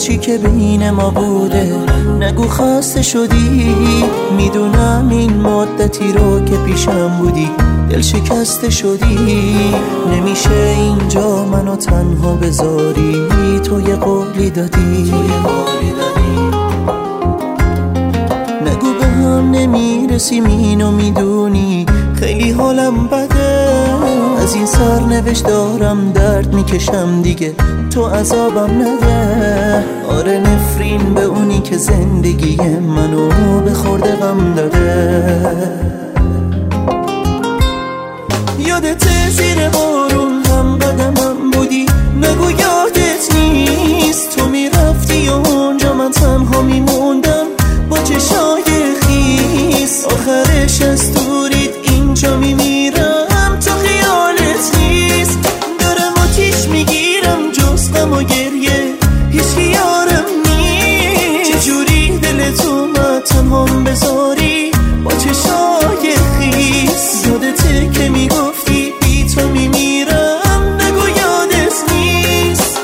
هرچی که بین ما بوده نگو خسته شدی. میدونم این مدتی رو که پیشم بودی دل شکسته شدی. نمیشه اینجا منو تنها بذاری، تو یه قولی دادی. نگو به هم نمیرسیم اینو میدونی، خیلی حالم بده. از این سرنوشت دارم درد میکشم دیگه، تو عذابم نده. آره نفرین به اونی که زندگی منو به خورده غم داده. یادت زیر بارون هم قدمم بودی، نگو یادت نیست. تو میرفتی اونجا من تنها میموندم با چشای خیس. آخرش از دورید اینجا میمیرم، تو خیالت نیست. دارم آتیش میگیرم جز غم و گریه، هیچ یارم نیست. چجوری دلت اومد تنهام بذاری با چشای خیس. یادته که میگفتی بی تو میمیرم، نگو یادت نیست.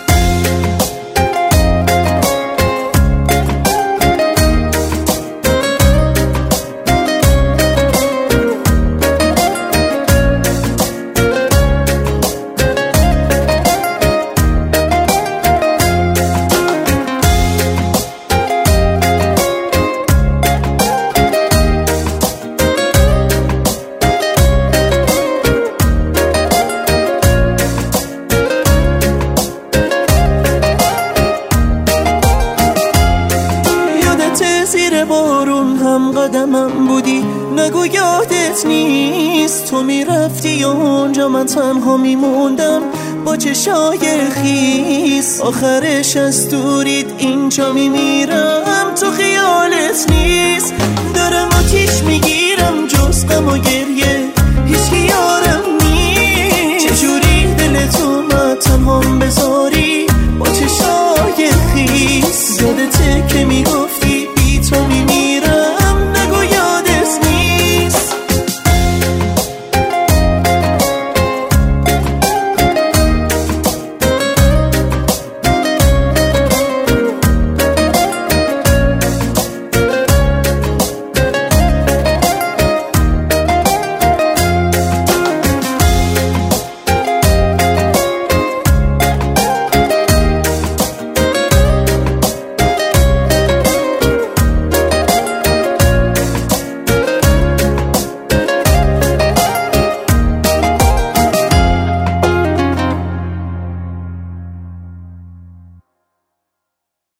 زیر بارون هم قدمم بودی، نگو یادت نیست. تو میرفتی اونجا من تنها میموندم با چشای خیس. آخرش از دورید اینجا میمیرم، تو خیال